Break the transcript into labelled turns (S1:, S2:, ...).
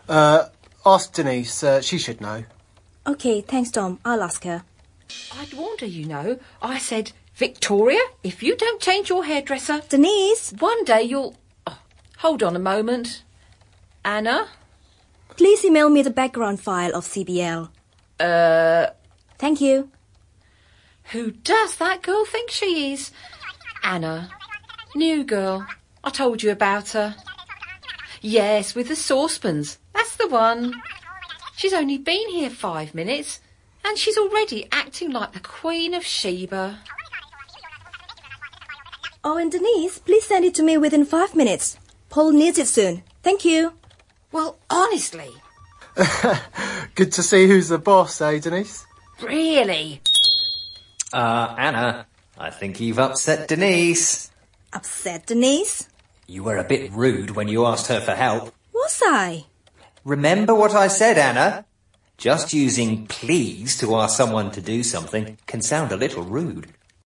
S1: Ask Denise. She should know.
S2: OK, thanks, Tom. I'll ask her.
S3: I'd warned her, you know. I said, Victoria, if you don't change your hairdresser...
S2: Denise!
S3: One day you'll... Oh, hold on a moment. Anna?
S2: Please email me the background file of CBL. Thank you.
S3: Who does that girl think she is? Anna. New girl. I told you about her. Yes, with the saucepans. That's the one. She's only been here 5 minutes, and she's already acting like the Queen of Sheba.
S2: Oh, and Denise, please send it to me within 5 minutes. Paul needs it soon. Thank you.
S3: Well, honestly.
S1: Good to see who's the boss, eh, Denise?
S3: Really?
S4: Anna, I think you've upset Denise.
S2: Upset Denise?
S4: You were a bit rude when you asked her for help.
S2: Was I?
S4: Remember what I said, Anna? Just using please to ask someone to do something can sound a little rude.